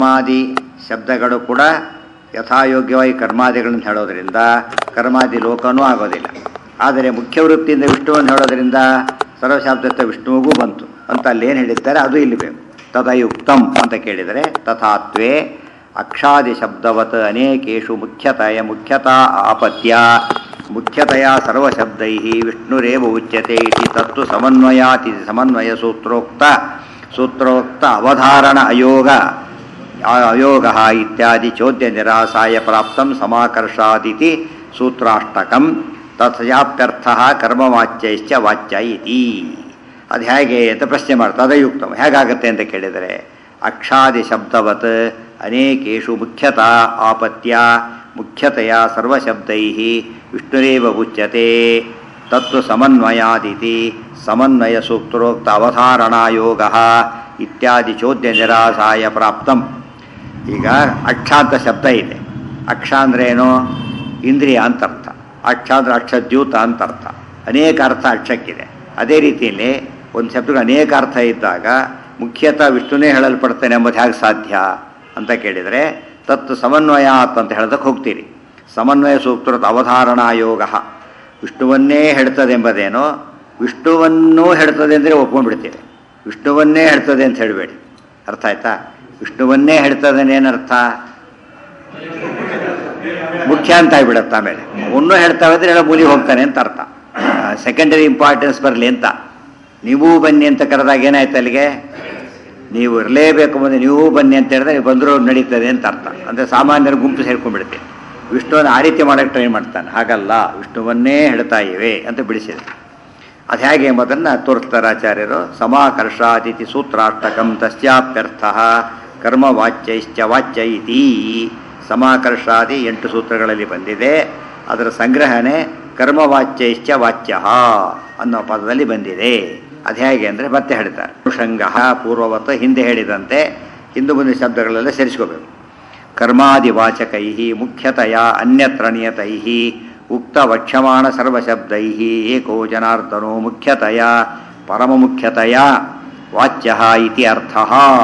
ಕರ್ಮಾದಿ ಶಬ್ದಗಳು ಕೂಡ ಯಥಾಯೋಗ್ಯವಾಗಿ ಕರ್ಮಾದಿಗಳನ್ನು ಹೇಳೋದ್ರಿಂದ ಕರ್ಮಾದಿ ಲೋಕನೂ ಆಗೋದಿಲ್ಲ. ಆದರೆ ಮುಖ್ಯ ವೃತ್ತಿಯಿಂದ ವಿಷ್ಣುವನ್ನು ಹೇಳೋದ್ರಿಂದ ಸರ್ವಶಾಬ್ದತ್ವ ವಿಷ್ಣುವಿಗೂ ಬಂತು ಅಂತ ಅಲ್ಲೇನು ಹೇಳಿದ್ದಾರೆ ಅದು ಇಲ್ಲಿ ಬೇಕು. ತದಯುಕ್ತಂ ಅಂತ ಕೇಳಿದರೆ ತಥಾತ್ವೇ ಅಕ್ಷಾದಿ ಶಬ್ದವತ್ ಅನೇಕೇಶು ಮುಖ್ಯತಾ ಆಪತ್ಯ ಮುಖ್ಯತೆಯ ಸರ್ವಶಬ್ದೈ ವಿಷ್ಣುರೇವ ಉಚ್ಯತೆ ಇತಿ ತತ್ತು ಸಮನ್ವಯಾತಿ ಸಮನ್ವಯ ಸೂತ್ರೋಕ್ತ ಅವಧಾರಣ ಅಯೋಗ ಇತ್ಯಾದಿ ಚೋದ್ಯ ನಿರಾಸಾಯ ಪ್ರಾಪ್ತಂ ಸಮಾಕರ್ಷಾದಿತಿ ಸೂತ್ರಾಷ್ಟಕಂ ತಥಾಪ್ಯರ್ಥ ಕರ್ಮವಾಚ್ಯೈಶ್ಚ ವಾಚ್ಯ ಇತಿ. ಅದು ಹೇಗೆ ಅಂತ ಪ್ರಶ್ನೆ ಮಾಡ್ತಾ ತದಯುಕ್ತಂ ಹೇಗಾಗುತ್ತೆ ಅಂತ ಕೇಳಿದರೆ ಅಕ್ಷಾದಿ ಶಬ್ದವತ್ ಅನೇಕೇಶು ಮುಖ್ಯತಾ ಆಪತ್ಯ ಮುಖ್ಯತೆಯ ಸರ್ವಶಬ್ದೈ ವಿಷ್ಣುರೇವ ಉಚ್ಯತೆ ತತ್ತು ಸಮನ್ವಯಾದಿತಿ ಸಮನ್ವಯ ಸೂತ್ರೋಕ್ತ ಅವಧಾರಣಾಯೋಗ ಇತ್ಯಾದಿ ಚೋದ್ಯ ನಿರಾಸಾಯ ಪ್ರಾಪ್ತಂ. ಈಗ ಅಕ್ಷ ಅಂತ ಶಬ್ದ ಇದೆ. ಅಕ್ಷ ಅಂದ್ರೆ ಏನು? ಇಂದ್ರಿಯ ಅಂತರ್ಥ. ಅಕ್ಷ ಅಂದ್ರೆ ಅಕ್ಷದ್ಯೂತ ಅಂತರ್ಥ. ಅನೇಕ ಅರ್ಥ ಅಕ್ಷಕ್ಕಿದೆ. ಅದೇ ರೀತಿಯಲ್ಲಿ ಒಂದು ಶಬ್ದಕ್ಕೆ ಅನೇಕ ಅರ್ಥ ಇದ್ದಾಗ ಮುಖ್ಯತಃ ವಿಷ್ಣುನೇ ಹೇಳಲ್ಪಡ್ತಾನೆ ಎಂಬುದು ಹೇಗೆ ಸಾಧ್ಯ ಅಂತ ಕೇಳಿದರೆ ತತ್ತು ಸಮನ್ವಯಾತ್ ಅಂತ ಹೇಳೋದಕ್ಕೆ ಹೋಗ್ತೀರಿ. ಸಮನ್ವಯ ಸೂತ್ರದ ಅವಧಾರಣಾಯೋಗ ವಿಷ್ಣುವನ್ನೇ ಹೇಳ್ತದೆ ಎಂಬುದೇನೋ ವಿಷ್ಣುವನ್ನೂ ಹೇಳ್ತದೆ ಅಂದರೆ ಒಪ್ಕೊಂಡ್ಬಿಡ್ತೀವಿ. ವಿಷ್ಣುವನ್ನೇ ಹೇಳ್ತದೆ ಅಂತ ಹೇಳಬೇಡಿ. ಅರ್ಥ ಆಯ್ತಾ? ವಿಷ್ಣುವನ್ನೇ ಹೇಳ್ತದೆ ಏನರ್ಥ? ಮುಖ್ಯ ಅಂತ ಆಗಿಬಿಡುತ್ತೆ. ಆಮೇಲೆ ಒನ್ನೂ ಹೇಳ್ತಾವೆ ಅಂದರೆ ಹೇಳೋ ಮೂಲಿಗೆ ಹೋಗ್ತಾನೆ ಅಂತ ಅರ್ಥ. ಸೆಕೆಂಡರಿ ಇಂಪಾರ್ಟೆನ್ಸ್ ಬರಲಿ ಅಂತ ನೀವೂ ಬನ್ನಿ ಅಂತ ಕರೆದಾಗ ಏನಾಯ್ತು ಅಲ್ಲಿಗೆ? ನೀವು ಇರಲೇಬೇಕು ಮುಂದೆ ನೀವೂ ಬನ್ನಿ ಅಂತ ಹೇಳಿದ್ರೆ ನೀವು ಬಂದರೂ ನಡೀತದೆ ಅಂತ ಅರ್ಥ. ಅಂದರೆ ಸಾಮಾನ್ಯರು ಗುಂಪು ಸೇರ್ಕೊಂಡ್ಬಿಡ್ತೀವಿ. ವಿಷ್ಣುವನ್ನು ಆ ರೀತಿ ಮಾಡೋಕ್ಕೆ ಟ್ರೈ ಮಾಡ್ತಾನೆ. ಹಾಗಲ್ಲ, ವಿಷ್ಣುವನ್ನೇ ಹೇಳ್ತಾ ಇವೆ ಅಂತ ಬಿಡಿಸಿದೆ. ಅದು ಹೇಗೆ ಎಂಬುದನ್ನು ತೋರಿಸ್ತಾರೆ ಆಚಾರ್ಯರು. ಸಮಾಕರ್ಷಾದಿತಿ ಸೂತ್ರಾಷ್ಟಕಂ ತಸ್ಯಾಪ್ಯರ್ಥ ಕರ್ಮವಾಚ್ಯೈಶ್ಚ ವಾಚ್ಯ ಇತಿ. ಸಮಾಕರ್ಷಾದಿ 8 ಸೂತ್ರಗಳಲ್ಲಿ ಬಂದಿದೆ. ಅದರ ಸಂಗ್ರಹಣೆ ಕರ್ಮವಾಚ್ಯೈಶ್ಚ ವಾಚ್ಯ ಅನ್ನೋ ಪದದಲ್ಲಿ ಬಂದಿದೆ. ಅದು ಹೇಗೆ ಅಂದರೆ ಮತ್ತೆ ಹೇಳ್ತಾರೆ. ಅನುಷಂಗ ಪೂರ್ವವತ್ ಹಿಂದೆ ಹೇಳಿದಂತೆ ಹಿಂದೂ ಮುಂದಿನ ಶಬ್ದಗಳೆಲ್ಲ ಸೇರಿಸ್ಕೋಬೇಕು. ಕರ್ಮಾದಿವಾಚಕೈ ಮುಖ್ಯತೆಯ ಅನ್ಯತ್ರ ನಿಯತೈ ಉಕ್ತ ವಕ್ಷ್ಯಮಾಣ ಸರ್ವಶಬ್ದೈ ಏಕೋ ಜನಾರ್ದನೋ ಮುಖ್ಯತೆಯ ಪರಮಮುಖ್ಯತೆಯ ವಾಚ್ಯ ಇತಿ ಅರ್ಥ.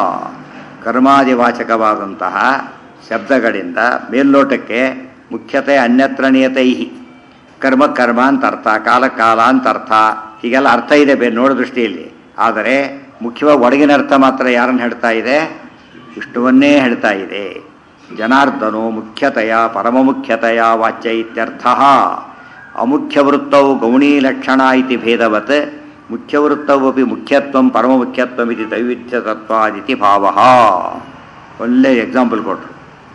ಕರ್ಮಾದಿವಾಚಕವಾದಂತಹ ಶಬ್ದಗಳಿಂದ ಮೇಲ್ನೋಟಕ್ಕೆ ಮುಖ್ಯತೆ ಅನ್ಯತ್ರ ನಿಯತೈ ಕರ್ಮ ಕರ್ಮ ಅಂತ ಅರ್ಥ, ಕಾಲ ಕಾಲ ಅಂತ ಅರ್ಥ, ಹೀಗೆಲ್ಲ ಅರ್ಥ ಇದೆ ಬೇರೆ ನೋಡೋ ದೃಷ್ಟಿಯಲ್ಲಿ. ಆದರೆ ಮುಖ್ಯವಾಗಿ ಒಳಗಿನ ಅರ್ಥ ಮಾತ್ರ ಯಾರನ್ನು ಹೇಳ್ತಾ ಇದೆ? ವಿಷ್ಣುವನ್ನೇ ಹೇಳ್ತಾ ಇದೆ. ಜನಾರ್ದನೋ ಮುಖ್ಯತೆಯ ಪರಮಮುಖ್ಯತೆಯ ವಾಚ್ಯ ಇತ್ಯರ್ಥ. ಅಮುಖ್ಯವೃತ್ತೌ ಗೌಣೀಲಕ್ಷಣ ಇತಿ ಭೇದವತ್ ಮುಖ್ಯವೃತ್ತವಪಿ ಮುಖ್ಯತ್ವಂ ಪರಮಮುಖ್ಯತ್ವಮಿತಿ ದೈವಿಧ್ಯತತ್ವಾದಿತಿ ಭಾವ. ಒಳ್ಳೆ ಎಕ್ಸಾಂಪಲ್ ಕೊಟ್ಟರು.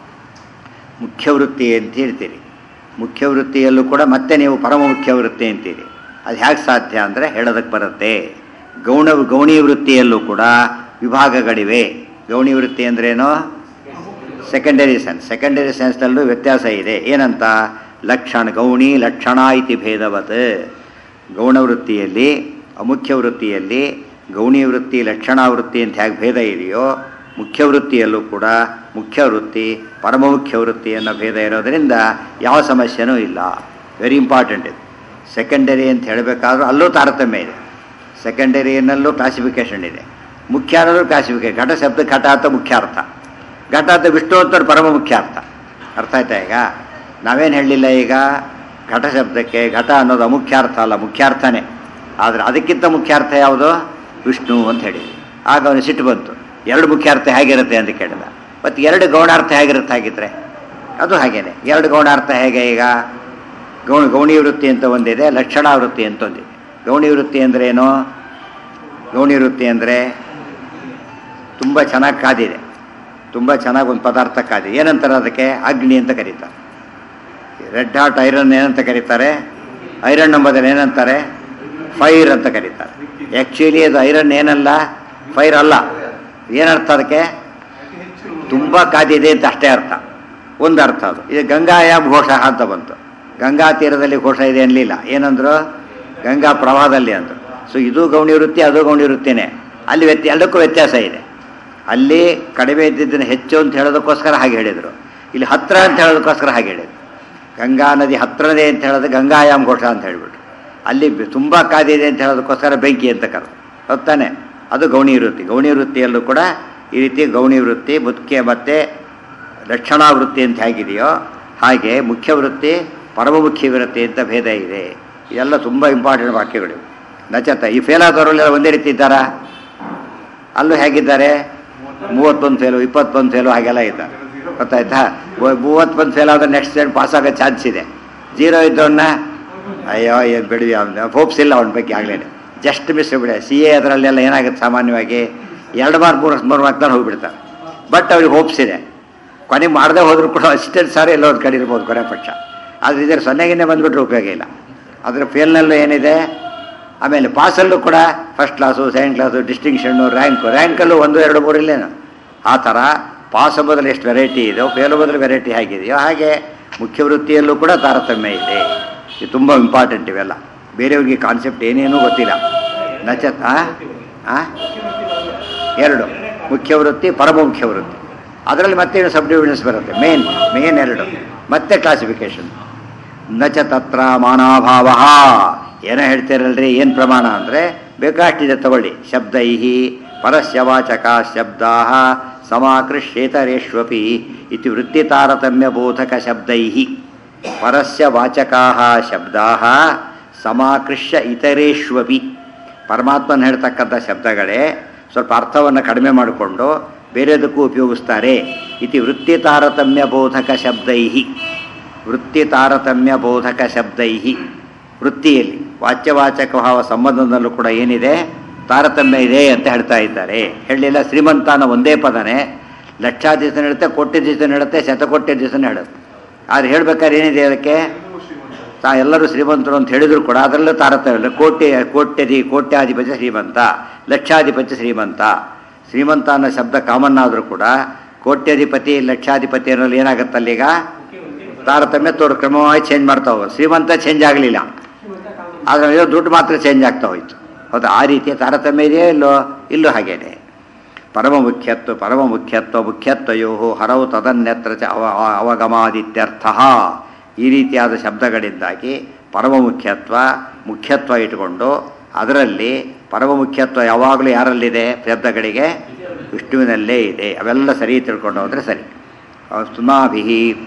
ಮುಖ್ಯವೃತ್ತಿ ಅಂತ ಹೇಳ್ತೀರಿ. ಮುಖ್ಯವೃತ್ತಿಯಲ್ಲೂ ಕೂಡ ಮತ್ತೆ ನೀವು ಪರಮಮುಖ್ಯವೃತ್ತಿ ಅಂತೀರಿ. ಅದು ಹೇಗೆ ಸಾಧ್ಯ ಅಂದರೆ ಹೇಳೋದಕ್ಕೆ ಬರುತ್ತೆ. ಗೌಣಿ ವೃತ್ತಿಯಲ್ಲೂ ಕೂಡ ವಿಭಾಗಗಳಿವೆ. ಗೌಣಿ ವೃತ್ತಿ ಅಂದ್ರೇನು? Secondary sense. ಸೆಕೆಂಡರಿ ಸೆನ್ಸ್ನಲ್ಲೂ ವ್ಯತ್ಯಾಸ ಇದೆ. ಏನಂತ? ಲಕ್ಷಣ ಗೌಣಿ ಲಕ್ಷಣ ಇತಿ ಭೇದವತ್. ಗೌಣವೃತ್ತಿಯಲ್ಲಿ ಅಮುಖ್ಯ ವೃತ್ತಿಯಲ್ಲಿ ಗೌಣಿ ವೃತ್ತಿ ಲಕ್ಷಣಾವೃತ್ತಿ ಅಂತ ಹೇಗೆ ಭೇದ ಇದೆಯೋ ಮುಖ್ಯವೃತ್ತಿಯಲ್ಲೂ ಕೂಡ ಮುಖ್ಯ ವೃತ್ತಿ ಪರಮಮುಖ್ಯ ವೃತ್ತಿ ಅನ್ನೋ ಭೇದ ಇರೋದರಿಂದ ಯಾವ ಸಮಸ್ಯೆನೂ ಇಲ್ಲ. ವೆರಿ ಇಂಪಾರ್ಟೆಂಟ್ ಇದು. ಸೆಕೆಂಡರಿ ಅಂತ ಹೇಳಬೇಕಾದ್ರೂ ಅಲ್ಲೂ ತಾರತಮ್ಯ ಇದೆ. ಸೆಕೆಂಡರಿಯನ್ನಲ್ಲೂ ಕ್ಲಾಸಿಫಿಕೇಷನ್ ಇದೆ. ಮುಖ್ಯ ಅನ್ನೋದು ಕ್ಲಾಸಿಫಿಕೇಷನ್. ಘಟ ಶಬ್ದ ಘಟ ಅಂತ ಮುಖ್ಯ ಅರ್ಥ, ಘಟ ಅಂತ ವಿಷ್ಣು ಅಂತ ಪರಮ ಮುಖ್ಯ ಅರ್ಥ. ಅರ್ಥ ಆಯ್ತಾ? ಈಗ ನಾವೇನು ಹೇಳಲಿಲ್ಲ, ಈಗ ಘಟ ಶಬ್ದಕ್ಕೆ ಘಟ ಅನ್ನೋದು ಅಮುಖ್ಯ ಅರ್ಥ ಅಲ್ಲ, ಮುಖ್ಯ ಅರ್ಥನೇ. ಆದರೆ ಅದಕ್ಕಿಂತ ಮುಖ್ಯ ಅರ್ಥ ಯಾವುದು? ವಿಷ್ಣು ಅಂತ ಹೇಳಿದ್ವಿ. ಆಗ ಅವನು ಸಿಟ್ಟು ಬಂತು. 2 ಮುಖ್ಯ ಅರ್ಥ ಹೇಗಿರುತ್ತೆ ಅಂತ ಕೇಳಿದ. ಮತ್ತು 2 ಗೌಣಾರ್ಥ ಹೇಗಿರುತ್ತೆ ಹಾಗಿದ್ರೆ? ಅದು ಹಾಗೇನೆ. 2 ಗೌಣಾರ್ಥ ಹೇಗೆ? ಈಗ ಗೌಣಿ ವೃತ್ತಿ ಅಂತ ಒಂದಿದೆ, ಲಕ್ಷಣಾವೃತ್ತಿ ಅಂತ ಒಂದಿದೆ. ಗೌಣಿ ವೃತ್ತಿ ಅಂದರೆ ಏನು? ಗೌಣಿ ವೃತ್ತಿ ಅಂದರೆ ತುಂಬ ಚೆನ್ನಾಗಿ ಕಾದಿದೆ, ತುಂಬ ಚೆನ್ನಾಗಿ ಒಂದು ಪದಾರ್ಥ ಕಾದಿದೆ. ಏನಂತಾರೆ ಅದಕ್ಕೆ? ಅಗ್ನಿ ಅಂತ ಕರೀತಾರೆ. ರೆಡ್ ಹಾಟ್ ಐರನ್ ಏನಂತ ಕರೀತಾರೆ? ಐರನ್ ಎಂಬುದನ್ನು ಏನಂತಾರೆ? ಫೈರ್ ಅಂತ ಕರೀತಾರೆ. ಆ್ಯಕ್ಚುಲಿ ಅದು ಐರನ್ ಏನಲ್ಲ, ಫೈರ್ ಅಲ್ಲ. ಏನರ್ಥ ಅದಕ್ಕೆ? ತುಂಬ ಕಾದಿದೆ ಅಂತ ಅಷ್ಟೇ ಅರ್ಥ. ಒಂದು ಅರ್ಥ ಅದು. ಇದು ಗಂಗಾಯಾಮ್ ಘೋಷ ಅಂತ ಬಂತು. ಗಂಗಾ ತೀರದಲ್ಲಿ ಘೋಷ ಇದೆ ಅನ್ನಲಿಲ್ಲ. ಏನಂದ್ರು? ಗಂಗಾ ಪ್ರವಾಹದಲ್ಲಿ ಅಂದರು. ಸೊ ಇದು ಗೌಣಿ ವೃತ್ತಿ, ಅದು ಗೌಣಿ ವೃತ್ತಿನೇ. ಅಲ್ಲಿ ಎರಡಕ್ಕೂ ವ್ಯತ್ಯಾಸ ಇದೆ. ಅಲ್ಲಿ ಕಡಿಮೆ ಇದ್ದಿದ್ದನ್ನು ಹೆಚ್ಚು ಅಂತ ಹೇಳೋದಕ್ಕೋಸ್ಕರ ಹಾಗೆ ಹೇಳಿದರು. ಇಲ್ಲಿ ಹತ್ತಿರ ಅಂತ ಹೇಳೋದಕ್ಕೋಸ್ಕರ ಹಾಗೆ ಹೇಳಿದರು. ಗಂಗಾ ನದಿ ಹತ್ತಿರದೇ ಅಂತ ಹೇಳೋದು ಗಂಗಾಯಾಮ್ ಘೋಷ ಅಂತ ಹೇಳಿಬಿಟ್ರು. ಅಲ್ಲಿ ತುಂಬ ಕಾದಿದೆ ಅಂತ ಹೇಳೋದಕ್ಕೋಸ್ಕರ ಬೆಂಕಿ ಅಂತ ಕರೆದು. ಹೊತ್ತಾನೆ ಅದು ಗೌಣಿ ವೃತ್ತಿ. ಗೌಣಿ ವೃತ್ತಿಯಲ್ಲೂ ಕೂಡ ಈ ರೀತಿ ಗೌಣಿ ವೃತ್ತಿ ಮುಖ್ಯ ಮತ್ತು ಲಕ್ಷಣಾ ವೃತ್ತಿ ಅಂತ ಹೇಗಿದೆಯೋ ಹಾಗೆ ಮುಖ್ಯ ವೃತ್ತಿ ಪರಮ ಮುಖ್ಯ ವೃತ್ತಿ ಅಂತ ಭೇದ ಇದೆ. ಇದೆಲ್ಲ ತುಂಬ ಇಂಪಾರ್ಟೆಂಟ್ ವಾಕ್ಯಗಳು. ನಚತ ಈ ಫೇಲ್ ಆದವರೆಲ್ಲ ಒಂದೇ ರೀತಿ ಇದ್ದಾರಾ? ಅಲ್ಲೂ ಹೇಗಿದ್ದಾರೆ? 31 ಫೇಲು 21 ಫೇಲು ಹಾಗೆಲ್ಲ ಇದ್ದಾರೆ. ಗೊತ್ತಾಯ್ತಾ? 31 ಫೇಲ್ ಆದರೆ ನೆಕ್ಸ್ಟ್ ಟೈಮ್ ಪಾಸ್ ಆಗೋ ಚಾನ್ಸ್ ಇದೆ. 0 ಇದ್ದವನ್ನ ಅಯ್ಯೋ ಏನು ಬಿಡ್ವಿ ಅವನು ಹೋಪ್ಸ್ ಇಲ್ಲ ಅವನ ಬಗ್ಗೆ ಆಗಲೇನೆ ಜಸ್ಟ್ ಮಿಸ್ ಬಿಡ. CA ಅದರಲ್ಲೆಲ್ಲ ಏನಾಗುತ್ತೆ ಸಾಮಾನ್ಯವಾಗಿ 2 ಮಾರ್ಕ್ 3 ಮಾರ್ಕ್ ತಾನು ಹೋಗಿಬಿಡ್ತಾರೆ. ಬಟ್ ಅವ್ರಿಗೆ ಹೋಪ್ಸ್ ಇದೆ. ಕೊನೆಗೆ ಮಾಡದೆ ಹೋದರೂ ಕೂಡ ಅಸಿಸ್ಟೆಂಟ್ ಸಾರಿ ಎಲ್ಲ ಒಂದು ಕಡೆ ಇರ್ಬೋದು ಕೊನೆ ಪಕ್ಷ. ಆದರೆ ಇದರ 0ಗಿನ್ನೇ ಬಂದುಬಿಟ್ರೆ ಉಪಯೋಗ ಇಲ್ಲ. ಅದರ ಫೇಲ್ನಲ್ಲೂ ಏನಿದೆ, ಆಮೇಲೆ ಪಾಸಲ್ಲೂ ಕೂಡ first class second class distinction ರ್ಯಾಂಕಲ್ಲೂ 1 2 3 ಇಲ್ಲೇನು. ಆ ಥರ ಪಾಸ್ ಬದಲು ಎಷ್ಟು ವೆರೈಟಿ ಇದೆಯೋ ಫೇಲ್ ಬದಲು ವೆರೈಟಿ ಹೇಗಿದೆಯೋ ಹಾಗೆ ಮುಖ್ಯ ವೃತ್ತಿಯಲ್ಲೂ ಕೂಡ ತಾರತಮ್ಯ ಇದೆ. ಇದು ತುಂಬ ಇಂಪಾರ್ಟೆಂಟ್. ಇವೆಲ್ಲ ಬೇರೆಯವ್ರಿಗೆ ಕಾನ್ಸೆಪ್ಟ್ ಏನೇನೂ ಗೊತ್ತಿಲ್ಲ. ನಚತ 2 ಮುಖ್ಯ ವೃತ್ತಿ ಪರಮ ಮುಖ್ಯ ವೃತ್ತಿ. ಅದರಲ್ಲಿ ಮತ್ತೇನು ಸಬ್ ಡಿವಿಷನ್ಸ್ ಬರುತ್ತೆ. ಮೇನ್ 2 ಮತ್ತೆ ಕ್ಲಾಸಿಫಿಕೇಶನ್. ನಚ ತತ್ರ ಮಾನಾಭಾವ. ಏನೋ ಹೇಳ್ತೀರಲ್ರಿ, ಏನು ಪ್ರಮಾಣ ಅಂದರೆ ಬೇಕಾಷ್ಟಿದೆ ತಗೊಳ್ಳಿ. ಶಬ್ದೈಹಿ ಪರಸ್ಯ ವಾಚಕ ಶಬ್ದಾ ಸಮಾಕೃಷ್ಯೇತರೇಷ್ವಪಿ ಇತಿ ವೃತ್ತಿ ತಾರತಮ್ಯ ಬೋಧಕ ಶಬ್ದೈಹಿ. ಪರಸ್ಯ ವಾಚಕಾ ಶಬ್ದಾ ಸಮಾಕೃಷ್ಯ ಇತರೇಷ್ವಪಿ. ಪರಮಾತ್ಮನ ಹೇಳ್ತಕ್ಕಂಥ ಶಬ್ದಗಳೇ ಸ್ವಲ್ಪ ಅರ್ಥವನ್ನು ಕಡಿಮೆ ಮಾಡಿಕೊಂಡು ಬೇರೆದಕ್ಕೂ ಉಪಯೋಗಿಸ್ತಾರೆ. ಇತಿ ವೃತ್ತಿ ತಾರತಮ್ಯ ಬೋಧಕ ಶಬ್ದೈಹಿ. ವೃತ್ತಿ ತಾರತಮ್ಯ ಬೋಧಕ ಶಬ್ದೈಹಿ. ವೃತ್ತಿಯಲ್ಲಿ ವಾಚ್ಯವಾಚಕ ಭಾವ ಸಂಬಂಧದಲ್ಲೂ ಕೂಡ ಏನಿದೆ, ತಾರತಮ್ಯ ಇದೆ ಅಂತ ಹೇಳ್ತಾ ಇದ್ದಾರೆ. ಹೇಳಲಿಲ್ಲ, ಶ್ರೀಮಂತ ಅನ್ನೋ ಒಂದೇ ಪದನೇ ಲಕ್ಷಾದಿ ದಿವಸ ಹೇಳುತ್ತೆ, ಕೋಟಿ ದಿವಸ ಹೇಳುತ್ತೆ, ಶತಕೋಟಿ ದಿವಸ ಹೇಳುತ್ತೆ. ಆದರೆ ಹೇಳ್ಬೇಕಾದ್ರೆ ಏನಿದೆ ಅದಕ್ಕೆ, ಎಲ್ಲರೂ ಶ್ರೀಮಂತರು ಅಂತ ಹೇಳಿದ್ರು ಕೂಡ ಅದರಲ್ಲೂ ತಾರತಮ್ಯ ಇಲ್ಲ. ಕೋಟ್ಯಾಧಿಪತಿ ಶ್ರೀಮಂತ, ಲಕ್ಷಾಧಿಪತಿ ಶ್ರೀಮಂತ. ಶ್ರೀಮಂತ ಅನ್ನೋ ಶಬ್ದ ಕಾಮನ್ ಆದರೂ ಕೂಡ ಕೋಟ್ಯಾಧಿಪತಿ ಲಕ್ಷಾಧಿಪತಿ ಅನ್ನೋಲ್ಲಿ ಏನಾಗುತ್ತಲ್ಲ, ಈಗ ತಾರತಮ್ಯ ಕ್ರಮವಾಗಿ ಚೇಂಜ್ ಮಾಡ್ತಾ ಹೋಗೋದು. ಶ್ರೀಮಂತ ಚೇಂಜ್ ಆಗಲಿಲ್ಲ, ಆದರೆ ದುಡ್ಡು ಮಾತ್ರ ಚೇಂಜ್ ಆಗ್ತಾ ಹೋಯ್ತು. ಹೌದು, ಆ ರೀತಿಯ ತಾರತಮ್ಯ ಇದೆಯೋ ಇಲ್ಲೂ ಹಾಗೇನೆ. ಪರಮ ಮುಖ್ಯತ್ವ ಮುಖ್ಯತ್ವಯೋ ಹರವು ತದನ್ಯತ್ರ ಚ ಅವಗಮಾದಿತ್ಯರ್ಥ. ಈ ರೀತಿಯಾದ ಶಬ್ದಗಳಿಂದಾಗಿ ಪರಮ ಮುಖ್ಯತ್ವ ಇಟ್ಟುಕೊಂಡು ಅದರಲ್ಲಿ ಪರಮ ಮುಖ್ಯತ್ವ ಯಾವಾಗಲೂ ಯಾರಲ್ಲಿದೆ ಶಬ್ದಗಳಿಗೆ? ವಿಷ್ಣುವಿನಲ್ಲೇ ಇದೆ. ಅವೆಲ್ಲ ಸರಿ ತಿಳ್ಕೊಂಡು ಹೋದರೆ ಸರಿ. ಸುಮಾಭಿ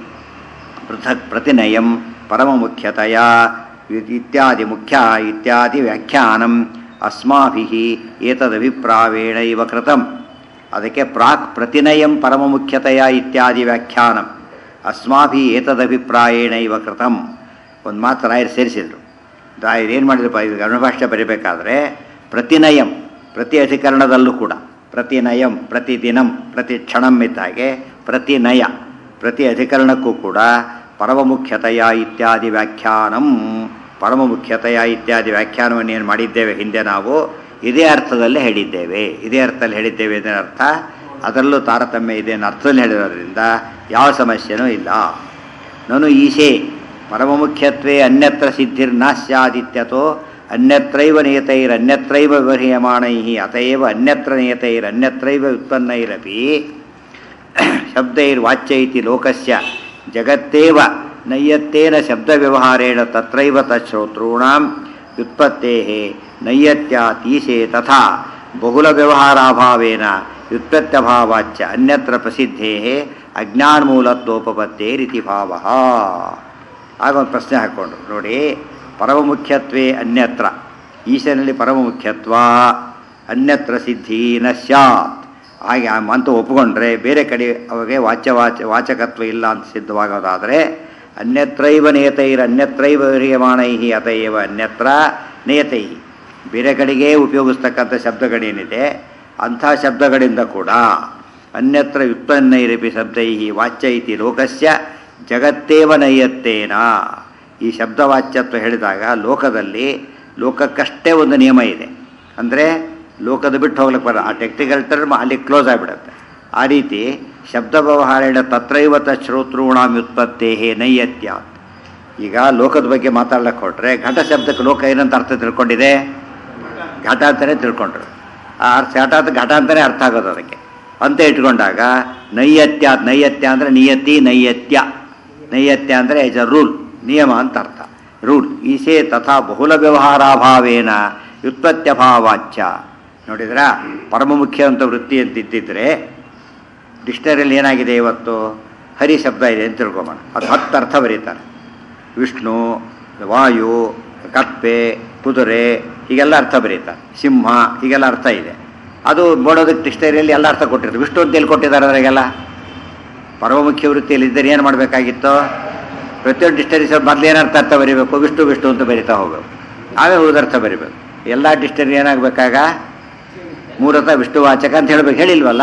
ಪೃಥಕ್ ಪ್ರತಿನಯಂ ಪರಮ ಮುಖ್ಯತೆಯ ಇತ್ಯಾದಿ ಮುಖ್ಯ ಇತ್ಯಾದಿ ವ್ಯಾಖ್ಯಾನಂ ಅಸ್ಮಾಭಿಃ ಏತದಭಿಪ್ರಾವೇಣೈವ ಕೃತಂ. ಅದಕ್ಕೆ ಪ್ರಾಕ್ ಪ್ರತಿನಯಂ ಪರಮ ಮುಖ್ಯತೆಯ ಇತ್ಯಾದಿ ವ್ಯಾಖ್ಯಾನಂ ಅಸ್ಮಾಭಿ ಏತದಭಿಪ್ರಾಯೇಣೈವ ಕೃತಂ. ಒಂದು ಮಾತು ರಾಯರು ಸೇರಿಸಿದರು. ರಾಯರು ಏನು ಮಾಡಿದ್ರಪ್ಪ, ಇದು ಗಣಭಾಷ್ಯ ಬರೀಬೇಕಾದ್ರೆ ಪ್ರತಿನಯಂ ಪ್ರತಿ ಅಧಿಕರಣದಲ್ಲೂ ಕೂಡ ಪ್ರತಿನಯಂ ಪ್ರತಿದಿನಂ ಪ್ರತಿ ಕ್ಷಣಂ ಇದ್ದಾಗೆ ಪ್ರತಿನಯ ಪ್ರತಿ ಅಧಿಕರಣಕ್ಕೂ ಕೂಡ ಪರಮ ಮುಖ್ಯತೆಯ ಇತ್ಯಾದಿ ವ್ಯಾಖ್ಯಾನಂ. ಪರಮ ಮುಖ್ಯತೆಯ ಇತ್ಯಾದಿ ವ್ಯಾಖ್ಯಾನವನ್ನು ಏನು ಮಾಡಿದ್ದೇವೆ ಹಿಂದೆ ನಾವು ಇದೇ ಅರ್ಥದಲ್ಲೇ ಹೇಳಿದ್ದೇವೆ. ಇದೇ ಅರ್ಥದಲ್ಲಿ ಹೇಳಿದ್ದೇವೆ ಇದರ ಅರ್ಥ ಅದರಲ್ಲೂ ತಾರತಮ್ಯ ಇದೆ ಅನ್ನೋ ಅರ್ಥದಲ್ಲಿ ಹೇಳಿರೋದ್ರಿಂದ ಯಾವ ಸಮಸ್ಯೆನೂ ಇಲ್ಲ. ನಾನು ಈಶೆ ಪರಮ ಮುಖ್ಯತ್ವೇ ಅನ್ಯತ್ರ ಸಿದ್ಧಿರ್ನ ಸ್ಯಾದಿತ್ಯತೋ ಅನ್ಯತ್ರೈವ ನಿಯತೈರನ್ಯತ್ರೈವ ವ್ಯವಹ್ರಿಯಮಾಣೈಃ ಅತಯೇವ ಅನ್ಯತ್ರ ನಿಯತೈರನ್ಯತ್ರೈವ ವ್ಯುತ್ಪನ್ನೈರಪಿ ಶಬ್ದೈರ್ವಾಚ್ಯ ಇತಿ ಲೋಕಸ್ಯ ಜಗತ್ತೇವ ನೈಯತ್ತೇನ ಶಬ್ದ ವ್ಯವಹಾರೇಣ ತತ್ರೈವ ತಶ್ರೋತॄಣಾಂ ವ್ಯುತ್ಪತ್ತೇಃ ನೈಯತ್ಯಾತೀಶೇ ತಥಾ ಬಹುಲ ವ್ಯವಹಾರಾಭಾವೇನ ವ್ಯುತ್ಪತ್ತಭಾವಾಚ್ಚ ಅನ್ಯತ್ರ ಪ್ರಸಿದ್ಧೇಃ ಅಜ್ಞಾನಮೂಲತ್ವೋಪಪತ್ತೇರಿತಿ ಭಾವಃ. ಆಗ ಒಂದು ಪ್ರಶ್ನೆ ಹಾಕ್ಕೊಂಡ್ರು ನೋಡಿ. ಪರಮ ಮುಖ್ಯತ್ವೇ ಅನ್ಯತ್ರ, ಈಶನಲ್ಲಿ ಪರಮ ಮುಖ್ಯತ್ವ ಅನ್ಯತ್ರ ಸಿದ್ಧಿ ನ ಸ್ಯಾತ್. ಹಾಗೆ ಅಂತ ಒಪ್ಪಿಕೊಂಡ್ರೆ ಬೇರೆ ಕಡೆ ಅವಾಗೆ ವಾಚಕತ್ವ ಇಲ್ಲ ಅಂತ ಸಿದ್ಧವಾಗೋದಾದರೆ ಅನ್ಯತ್ರೈವ ನಿಯತೈರನ್ಯತ್ರೈವ ವ್ಯವಹ್ರಿಯಮಾಣೈಃ ಅತಯೇವ ಅನ್ಯತ್ರ ನಿಯತೈಃ. ಬೇರೆ ಕಡೆಗೆ ಉಪಯೋಗಿಸ್ತಕ್ಕಂಥ ಶಬ್ದಗಳೇನಿದೆ ಅಂಥ ಶಬ್ದಗಳಿಂದ ಕೂಡ ಅನ್ಯತ್ರ ವ್ಯುತ್ಪನ್ನೈರಪಿ ಶಬ್ದೈಃ ವಾಚ್ಯ ಇತಿ ಲೋಕಸ್ಯ ಜಗತ್ತೇವ ನೈಯತ್ತೇನ. ಈ ಶಬ್ದವಾಚ್ಯತ್ವ ಹೇಳಿದಾಗ ಲೋಕದಲ್ಲಿ ಲೋಕಕ್ಕಷ್ಟೇ ಒಂದು ನಿಯಮ ಇದೆ. ಅಂದರೆ ಲೋಕದ ಬಿಟ್ಟು ಹೋಗ್ಲಿಕ್ಕೆ ಬರ, ಆ ಟೆಕ್ನಿಕಲ್ ಟರ್ಮ್ ಅಲ್ಲಿ ಕ್ಲೋಸ್ ಆಗಿಬಿಡುತ್ತೆ. ಆ ರೀತಿ ಶಬ್ದ ವ್ಯವಹಾರೇಣ ತತ್ರೈವ ತಶ್ರೋತॄಣಾಂ ವ್ಯುತ್ಪತ್ತೇಃ ನೈಯತ್ಯ. ಈಗ ಲೋಕದ ಬಗ್ಗೆ ಮಾತಾಡ್ಲಿಕ್ಕೆ ಹೊರಟ್ರೆ ಘಟ ಶಬ್ದಕ್ಕೆ ಲೋಕ ಏನಂತ ಅರ್ಥ ತಿಳ್ಕೊಂಡಿದೆ? ಘಟ ಅಂತಲೇ ತಿಳ್ಕೊಂಡ್ರು. ಆ ಘಟ ಅಂತಲೇ ಅರ್ಥ ಆಗೋದು ಅದಕ್ಕೆ ಅಂತ ಇಟ್ಕೊಂಡಾಗ ನೈಯತ್ಯ ಅಂದರೆ ನೈಯತ್ಯ ಅಂದರೆ ಇಸ್ ಅ ರೂಲ್, ನಿಯಮ ಅಂತ ಅರ್ಥ, ರೂಲ್. ಈಶೇ ತಥಾ ಬಹುಲ ವ್ಯವಹಾರಾಭಾವೇನ ವ್ಯುತ್ಪತ್ತ್ಯಭಾವಾಚ್ಯ. ನೋಡಿದ್ರಾ, ಪರಮ ಮುಖ್ಯ ಅಂತ ವೃತ್ತಿ ಅಂತಿದ್ದಿದ್ರೆ ಡಿಕ್ಷನರಿಯಲ್ಲಿ ಏನಾಗಿದೆ ಇವತ್ತು ಹರಿ ಶಬ್ದ ಇದೆ ಅಂತ ತಿಳ್ಕೊಂಬೋಣ. ಅದು 10 ಅರ್ಥ ಬರೀತಾರೆ. ವಿಷ್ಣು, ವಾಯು, ಕಪ್ಪೆ, ಕುದುರೆ ಹೀಗೆಲ್ಲ ಅರ್ಥ ಬರೀತಾರೆ. ಸಿಂಹ ಹೀಗೆಲ್ಲ ಅರ್ಥ ಇದೆ. ಅದು ನೋಡೋದಕ್ಕೆ ಡಿಕ್ಷನರಿಯಲ್ಲಿ ಎಲ್ಲ ಅರ್ಥ ಕೊಟ್ಟಿರ್ತಾರೆ. ವಿಷ್ಣು ಅಂತ ಎಲ್ಲಿ ಕೊಟ್ಟಿದ್ದಾರೆ ಅವರಿಗೆಲ್ಲ? ಪರಮುಖ್ಯ ವೃತ್ತಿಯಲ್ಲಿ ಇದ್ದರೆ ಏನು ಮಾಡಬೇಕಾಗಿತ್ತು? ಪ್ರತಿಯೊಂದು ಡಿಕ್ಷನರಿ ಮೊದಲು ಏನರ್ಥ ಅರ್ಥ ಬರೀಬೇಕು? ವಿಷ್ಣು ವಿಷ್ಣು ಅಂತ ಬರೀತಾ ಹೋಗಬೇಕು. ಆಮೇಲೆ ಉಳಿದರ್ಥ ಬರೀಬೇಕು. ಎಲ್ಲ ಡಿಕ್ಷನರಿ ಏನಾಗಬೇಕಾಗ 3 ಅರ್ಥ ವಿಷ್ಣುವಾಚಕ ಅಂತ ಹೇಳಬೇಕು. ಹೇಳಿಲ್ವಲ್ಲ?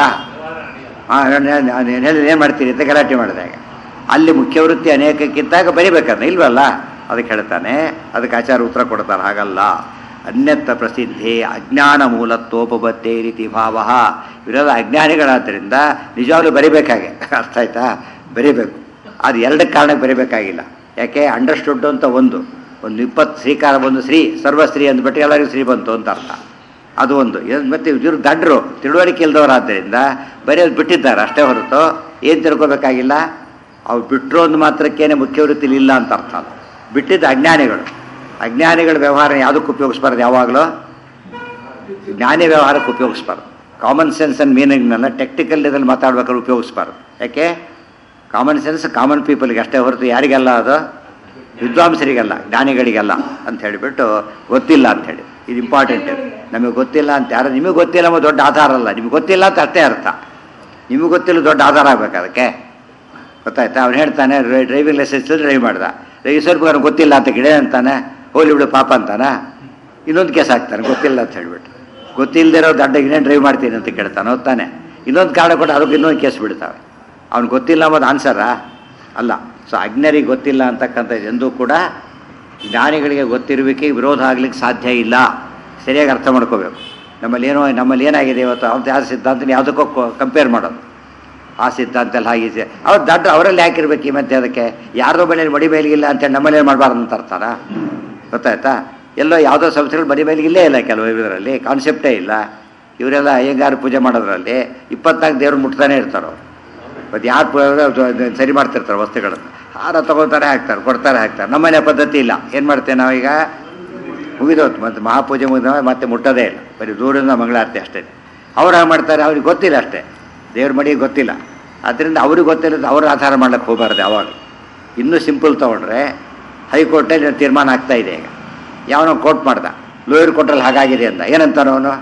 ಏನು ಮಾಡ್ತೀರಿ ಅಂತ ಗಲಾಟೆ ಮಾಡಿದಾಗ ಅಲ್ಲಿ ಮುಖ್ಯವೃತ್ತಿ ಅನೇಕಕ್ಕಿದ್ದಾಗ ಬರಿಬೇಕಂದ್ರೆ ಇಲ್ವಲ್ಲ, ಅದಕ್ಕೆ ಹೇಳ್ತಾನೆ. ಅದಕ್ಕೆ ಆಚಾರ ಉತ್ತರ ಕೊಡ್ತಾರೆ, ಹಾಗಲ್ಲ. ಅನ್ಯತ್ರ ಪ್ರಸಿದ್ಧಿ ಅಜ್ಞಾನ ಮೂಲತ್ವೋಪಬದ್ಧೇ ರೀತಿ ಭಾವ. ವಿರೋಧ ಅಜ್ಞಾನಿಗಳಾದ್ದರಿಂದ ನಿಜವಾಗ್ಲೂ ಬರಿಬೇಕಾಗೆ. ಅರ್ಥ ಆಯ್ತಾ? ಬರಿಬೇಕು. ಅದು 2 ಕಾರಣಕ್ಕೆ ಬರಿಬೇಕಾಗಿಲ್ಲ. ಯಾಕೆ? ಅಂಡರ್ಸ್ಟುಡ್ ಅಂತ ಒಂದು 20 ಶ್ರೀಕಾರ, ಒಂದು ಶ್ರೀ ಸರ್ವಶ್ರೀ ಅಂದ್ಬಿಟ್ಟು ಎಲ್ಲರಿಗೂ ಶ್ರೀ ಬಂತು ಅಂತ ಅರ್ಥ. ಅದು ಒಂದು. ಮತ್ತು ಇವರು ದಡ್ರು, ತಿಳುವಳಿಕೆ ಇಲ್ದವರಾದ್ದರಿಂದ ಬರೆಯೋದು ಬಿಟ್ಟಿದ್ದಾರೆ ಅಷ್ಟೇ ಹೊರತು ಏನು ತಿಳ್ಕೊಬೇಕಾಗಿಲ್ಲ. ಅವ್ರು ಬಿಟ್ಟರು ಒಂದು ಮಾತ್ರಕ್ಕೇನೆ ಮುಖ್ಯವೃತ್ತಿಲಿ ಇಲ್ಲ ಅಂತ ಅರ್ಥ. ಬಿಟ್ಟಿದ್ದು ಅಜ್ಞಾನಿಗಳು. ಅಜ್ಞಾನಿಗಳ ವ್ಯವಹಾರ ಯಾವುದಕ್ಕೆ ಉಪಯೋಗಿಸ್ಬಾರ್ದು? ಯಾವಾಗಲೂ ಜ್ಞಾನಿ ವ್ಯವಹಾರಕ್ಕೆ ಉಪಯೋಗಿಸ್ಬಾರ್ದು. ಕಾಮನ್ ಸೆನ್ಸ್ ಅಂಡ್ ಮೀನಿಂಗ್ನೆಲ್ಲ ಟೆಕ್ನಿಕಲ್ ಇದ್ರಲ್ಲಿ ಮಾತಾಡ್ಬೇಕಾದ್ರೆ ಉಪಯೋಗಿಸ್ಬಾರ್ದು. ಯಾಕೆ? ಕಾಮನ್ ಸೆನ್ಸ್ ಕಾಮನ್ ಪೀಪಲ್ಗೆ ಅಷ್ಟೇ ಹೊರತು ಯಾರಿಗೆಲ್ಲ ಅದು? ವಿದ್ವಾಂಸರಿಗೆಲ್ಲ, ಜ್ಞಾನಿಗಳಿಗೆಲ್ಲ ಅಂತ ಹೇಳಿಬಿಟ್ಟು ಗೊತ್ತಿಲ್ಲ ಅಂಥೇಳಿ. ಇದು ಇಂಪಾರ್ಟೆಂಟ್. ನಮಗೆ ಗೊತ್ತಿಲ್ಲ ಅಂತ ಯಾರು? ನಿಮಗೆ ಗೊತ್ತಿಲ್ಲ ಅನ್ನೋ ದೊಡ್ಡ ಆಧಾರ ಅಲ್ಲ. ನಿಮಗೆ ಗೊತ್ತಿಲ್ಲ ಅಂತ ಅಷ್ಟೇ ಅರ್ಥ. ನಿಮಗೆ ಗೊತ್ತಿಲ್ಲ ದೊಡ್ಡ ಆಧಾರ ಆಗಬೇಕು ಅದಕ್ಕೆ. ಗೊತ್ತಾಯ್ತಾ? ಅವ್ನು ಹೇಳ್ತಾನೆ ಡ್ರೈವಿಂಗ್ ಲೈಸೆನ್ಸ್ ಡ್ರೈವ್ ಮಾಡ್ದ, ರಿಸರ್ವ್ ಅವ್ನು ಗೊತ್ತಿಲ್ಲ ಅಂತ ಗಿಡ ಅಂತಾನೆ, ಹೋಲಿ ಬಿಡು ಪಾಪ ಅಂತಾನ. ಇನ್ನೊಂದು ಕೇಸ್ ಹಾಕ್ತಾನೆ ಗೊತ್ತಿಲ್ಲ ಅಂತ ಹೇಳ್ಬಿಟ್ಟು. ಗೊತ್ತಿಲ್ಲದಿರೋ ದಡ್ಡ ಇನ್ನೇನು ಡ್ರೈವ್ ಮಾಡ್ತೀನಿ ಅಂತ ಕೇಳ್ತಾನೆ, ಹೋಗ್ತಾನೆ. ಇನ್ನೊಂದು ಕಾರಣ ಕೊಟ್ಟು ಅದಕ್ಕೆ ಇನ್ನೊಂದು ಕೇಸ್ ಬಿಡ್ತಾವೆ. ಅವ್ನು ಗೊತ್ತಿಲ್ಲ ಅನ್ನೋದು ಆನ್ಸರಾ ಅಲ್ಲ. ಸೊ ಅಜ್ಞರಿಗೆ ಗೊತ್ತಿಲ್ಲ ಅಂತಕ್ಕಂಥದ್ದು ಎಂದೂ ಕೂಡ ಜ್ಞಾನಿಗಳಿಗೆ ಗೊತ್ತಿರುವಿಕೆ ವಿರೋಧ ಆಗ್ಲಿಕ್ಕೆ ಸಾಧ್ಯ ಇಲ್ಲ. ಸರಿಯಾಗಿ ಅರ್ಥ ಮಾಡ್ಕೋಬೇಕು. ನಮ್ಮಲ್ಲಿ ಏನಾಗಿದೆ ಇವತ್ತು? ಅವ್ರದ್ದು ಯಾವ ಸಿದ್ಧಾಂತ ಯಾವುದಕ್ಕೋ ಕಂಪೇರ್ ಮಾಡೋದು. ಆ ಸಿದ್ಧಾಂತ ಎಲ್ಲ ಹಾಗಿದೆ. ಅವ್ರು ದಡ್ಡ ಅವರಲ್ಲಿ ಹಾಕಿರ್ಬೇಕು. ಈ ಮತ್ತೆ ಅದಕ್ಕೆ ಯಾರ್ದೋ ಮನೇಲಿ ಮಡಿ ಮೇಲಿಗಿಲ್ಲ ಅಂತೇಳಿ ನಮ್ಮನೇಲಿ ಮಾಡಬಾರ್ದು ಅಂತ ಅರ್ಥನ? ಗೊತ್ತಾಯ್ತಾ? ಎಲ್ಲೋ ಯಾವುದೋ ಸಂಸ್ಥೆಗಳು ಮಡಿ ಮೇಲಿಗೆ ಇಲ್ಲೇ ಇಲ್ಲ. ಕೆಲವು ಇದರಲ್ಲಿ ಕಾನ್ಸೆಪ್ಟೇ ಇಲ್ಲ. ಇವರೆಲ್ಲ ಅಯ್ಯಂಗಾರು ಪೂಜೆ ಮಾಡೋದ್ರಲ್ಲಿ 24 ದೇವ್ರು ಮುಟ್ತಾನೆ ಇರ್ತಾರೆ. ಅವರು ಮತ್ತು ಯಾರು ಸರಿ ಮಾಡ್ತಿರ್ತಾರೆ ವಸ್ತುಗಳನ್ನು. ಹಾರ ತೊಗೊಳ್ತಾರೆ, ಹಾಕ್ತಾರೆ, ಕೊಡ್ತಾರೆ, ಹಾಕ್ತಾರೆ. ನಮ್ಮನೆ ಪದ್ಧತಿ ಇಲ್ಲ. ಏನು ಮಾಡ್ತೇವೆ ನಾವೀಗ? ಮುಗಿದೋತು. ಮತ್ತು ಮಹಾಪೂಜೆ ಮುಗಿದ ಮತ್ತೆ ಮುಟ್ಟೋದೇ ಇಲ್ಲ. ಬರೀ ದೂರದಿಂದ ಮಂಗಳಾರತಿ ಅಷ್ಟೇ. ಅವ್ರು ಹಾಗೆ ಮಾಡ್ತಾರೆ. ಅವ್ರಿಗೆ ಗೊತ್ತಿಲ್ಲ ಅಷ್ಟೇ, ದೇವ್ರ ಮಡಿಗೆ ಗೊತ್ತಿಲ್ಲ. ಆದ್ದರಿಂದ ಅವ್ರಿಗೆ ಗೊತ್ತಿರೋದು ಅವ್ರ ಆಧಾರ ಮಾಡ್ಲಿಕ್ಕೆ ಹೋಗಬಾರ್ದು ಯಾವಾಗ. ಇನ್ನೂ ಸಿಂಪಲ್ ತೊಗೊಂಡ್ರೆ ಹೈಕೋರ್ಟಲ್ಲಿ ತೀರ್ಮಾನ ಆಗ್ತಾ ಇದೆ. ಈಗ ಯಾವನೋ ಕೋರ್ಟ್ ಮಾಡ್ದ, ಲೋಯರ್ ಕೋರ್ಟಲ್ಲಿ ಹಾಗಾಗಿದೆ ಅಂತ. ಏನಂತಾನವನು?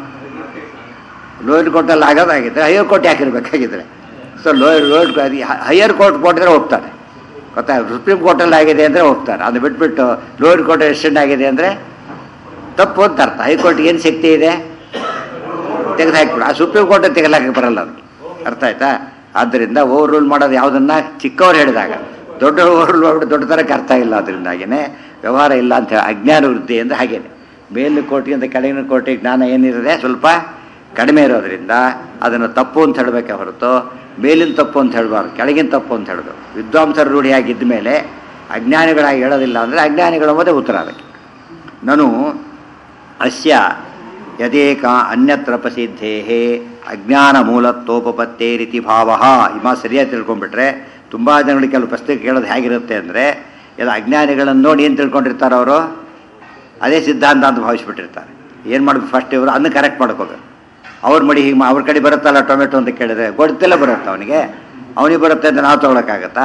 ಲೋಯರ್ ಕೋರ್ಟಲ್ಲಿ ಆಗೋದಾಗಿದ್ದರೆ ಹೈಯರ್ ಕೋರ್ಟ್ ಯಾಕಿರ್ಬೇಕಾಗಿದ್ರೆ? ಸೊ ಲೋಯರ್ ಹೈಯರ್ ಕೋರ್ಟ್ ಕೊಟ್ಟಿದ್ರೆ ಹೋಗ್ತಾರೆ. ಗೊತ್ತಾ? ಸುಪ್ರೀಂ ಕೋರ್ಟಲ್ಲಿ ಆಗಿದೆ ಅಂದರೆ ಹೋಗ್ತಾರೆ. ಅದು ಬಿಟ್ಬಿಟ್ಟು ಲೋಯರ್ ಕೋರ್ಟ್ ಎಕ್ಸ್ಟೆಂಡ್ ಆಗಿದೆ ಅಂದರೆ ತಪ್ಪು ಅಂತ ಅರ್ಥ. ಹೈಕೋರ್ಟ್ಗೆ ಏನು ಶಕ್ತಿ ಇದೆ? ತೆಗೆದು ಹಾಕ್ಬಿಡು. ಆ ಸುಪ್ರೀಂ ಕೋರ್ಟಲ್ಲಿ ತೆಗೆಲಾಕೆ ಬರಲ್ಲ ಅದಕ್ಕೆ. ಅರ್ಥ ಆಯ್ತಾ? ಆದ್ದರಿಂದ ಓವರ್ ರೂಲ್ ಮಾಡೋದು ಯಾವುದನ್ನು ಚಿಕ್ಕವ್ರು ಹೇಳಿದಾಗ ದೊಡ್ಡ ಓವರ್ ರೂಲ್ ಮಾಡಿಬಿಟ್ಟು ದೊಡ್ಡ ಥರಕ್ಕೆ ಅರ್ಥ ಇಲ್ಲ. ಅದರಿಂದಾಗಿಯೇ ವ್ಯವಹಾರ ಇಲ್ಲ ಅಂತ ಹೇಳಿ. ಅಜ್ಞಾನ ವೃದ್ಧಿ ಅಂದರೆ ಹಾಗೇನೆ. ಮೇಲಿನ ಕೋರ್ಟಿಗಿಂತ ಕೆಳಗಿನ ಕೋರ್ಟಿಗೆ ಜ್ಞಾನ ಏನಿರುತ್ತೆ ಸ್ವಲ್ಪ ಕಡಿಮೆ ಇರೋದ್ರಿಂದ ಅದನ್ನು ತಪ್ಪು ಅಂತ ಹೇಳಬೇಕೆ ಹೊರತು ಮೇಲಿನ ತಪ್ಪು ಅಂತ ಹೇಳಬಾರ್ದು, ಕೆಳಗಿನ ತಪ್ಪು ಅಂತ ಹೇಳಬೇಕು. ವಿದ್ವಾಂಸರ ರೂಢಿಯಾಗಿದ್ದ ಮೇಲೆ ಅಜ್ಞಾನಿಗಳಾಗಿ ಹೇಳೋದಿಲ್ಲ ಅಂದರೆ ಅಜ್ಞಾನಿಗಳ ಮೊದಲೇ ಉತ್ತರ ಅದಕ್ಕೆ. ನಾನು ಅಸ್ಯ ಯದೇಕ ಅನ್ಯತ್ರ ಪ್ರಸಿದ್ಧೇ ಅಜ್ಞಾನ ಮೂಲತ್ವೋಪತ್ತೇ ರೀತಿ ಭಾವ. ಈ ಮಾತು ಸರಿಯಾಗಿ ತಿಳ್ಕೊಂಡ್ಬಿಟ್ರೆ ತುಂಬ ಜನಗಳಿಗೆ ಕೆಲವು ಪ್ರಶ್ನೆ ಕೇಳೋದು ಹೇಗಿರುತ್ತೆ ಅಂದರೆ, ಎಲ್ಲ ಅಜ್ಞಾನಿಗಳನ್ನು ನೋಡಿ ಏನು ತಿಳ್ಕೊಂಡಿರ್ತಾರೆ ಅವರು? ಅದೇ ಸಿದ್ಧಾಂತ ಅಂತ ಭಾವಿಸ್ಬಿಟ್ಟಿರ್ತಾರೆ. ಏನು ಮಾಡಬೇಕು? ಫಸ್ಟ್ ಇವರು ಅದನ್ನು ಕರೆಕ್ಟ್ ಮಾಡ್ಕೋಬೇಕು. ಅವ್ರ ಮಡಿ ಹೀಗೆ ಅವ್ರ ಕಡೆ ಬರುತ್ತಲ್ಲ ಟೊಮೆಟೊ ಅಂತ ಕೇಳಿದ್ರೆ ಗೊತ್ತಿಲ್ಲ ಬರುತ್ತೆ ಅವನಿಗೆ ಬರುತ್ತೆ ಅಂತ ನಾವು ತೊಗೊಳಕ್ಕಾಗತ್ತಾ?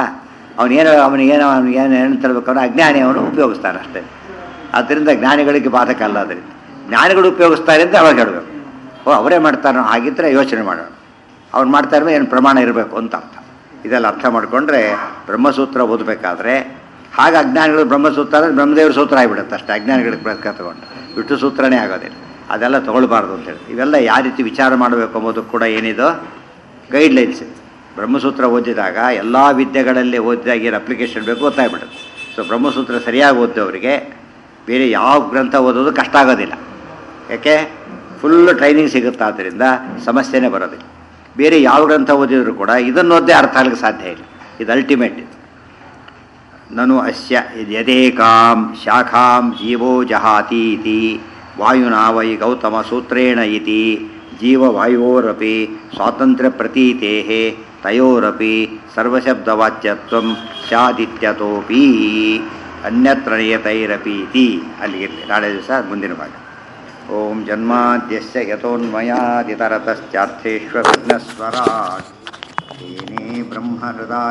ಅವನಿಗೇನು ತರಬೇಕು? ಅವನು ಅಜ್ಞಾನಿ, ಅವನು ಉಪಯೋಗಿಸ್ತಾನೆ ಅಷ್ಟೇ. ಆದ್ದರಿಂದ ಜ್ಞಾನಿಗಳಿಗೆ ಬಾಧಕ ಅಲ್ಲ. ಅದರಿಂದ ಜ್ಞಾನಿಗಳು ಉಪಯೋಗಿಸ್ತಾರೆ ಅಂತ ಅವಾಗ ಹೇಳಬೇಕು. ಅವರೇ ಮಾಡ್ತಾರೋ ಹಾಗಿದ್ದರೆ ಯೋಚನೆ ಮಾಡೋಣ. ಅವ್ರು ಮಾಡ್ತಾ ಇರೋ ಏನು ಪ್ರಮಾಣ ಇರಬೇಕು ಅಂತ ಅರ್ಥ. ಇದೆಲ್ಲ ಅರ್ಥ ಮಾಡಿಕೊಂಡ್ರೆ ಬ್ರಹ್ಮಸೂತ್ರ ಓದಬೇಕಾದ್ರೆ ಹಾಗೆ ಅಜ್ಞಾನಿಗಳು ಬ್ರಹ್ಮಸೂತ್ರ ಅಂದರೆ ಬ್ರಹ್ಮದೇವ್ರ ಸೂತ್ರ ಆಗಿಬಿಡುತ್ತೆ ಅಷ್ಟೇ. ಅಜ್ಞಾನಿಗಳಿಗೆ ಪ್ರಕಾರ ತಗೊಂಡು ವಿಷ್ಣು ಸೂತ್ರನೇ ಆಗೋದಿಲ್ಲ. ಅದೆಲ್ಲ ತೊಗೊಳ್ಬಾರ್ದು ಅಂತೇಳಿ. ಇವೆಲ್ಲ ಯಾವ ರೀತಿ ವಿಚಾರ ಮಾಡಬೇಕು ಎಂಬುದು ಕೂಡ ಏನಿದು ಗೈಡ್ಲೈನ್ಸ್. ಬ್ರಹ್ಮಸೂತ್ರ ಓದಿದಾಗ ಎಲ್ಲ ವಿದ್ಯೆಗಳಲ್ಲಿ ಓದಿದಾಗ ಏನು ಅಪ್ಲಿಕೇಶನ್ ಬೇಕು ಗೊತ್ತಾಗ್ಬಿಡುತ್ತೆ. ಸೊ ಬ್ರಹ್ಮಸೂತ್ರ ಸರಿಯಾಗಿ ಓದಿದವರಿಗೆ ಬೇರೆ ಯಾವ ಗ್ರಂಥ ಓದೋದು ಕಷ್ಟ ಆಗೋದಿಲ್ಲ. ಯಾಕೆ? ಫುಲ್ಲು ಟ್ರೈನಿಂಗ್ ಸಿಗುತ್ತೆ. ಆದ್ದರಿಂದ ಸಮಸ್ಯೆನೇ ಬರೋದಿಲ್ಲ. ಬೇರೆ ಯಾವ ಗ್ರಂಥ ಓದಿದ್ರು ಕೂಡ ಇದನ್ನು ಓದ್ದೇ ಅರ್ಥ ಆಗಲಿಕ್ಕೆ ಸಾಧ್ಯ ಇಲ್ಲ. ಇದು ಅಲ್ಟಿಮೇಟ್. ನನು ಅಸ್ಯ ಯದೇಕಾಂ ಶಾಖಾಂ ಜೀವೋ ಜಹಾತಿ ಇತಿ ವಾಯುನಾ ವೈ ಗೌತಮ ಸೂತ್ರೇಣ ಇತಿ ಜೀವವಾಯೋರಪಿ ಸ್ವಾತಂತ್ರ್ಯ ಪ್ರತೀತೆ ತಯೋರಪಿ ಸರ್ವಶಬ್ದವಾಚ್ಯತ್ವಂ ಸ್ಯಾದಿತ್ಯತೋಪಿ ಅನ್ಯತ್ರ ನಿಯತೈರಪೀತಿ. ಅಲ್ಲಿಗಿರಲಿ. ನಾಳೆ ದಿವಸ ಮುಂದಿನ ಭಾಗ. ಓಂ ಜನ್ಮಾದ್ಯಸ್ಯ ಯತೋನ್ಮಯಾದಿತರತಶ್ಚಾರ್ಥೇಷ್ವವಿಘ್ನಸ್ವರಾಟ್ ಏನೇ ಬ್ರಹ್ಮಹೃದಯ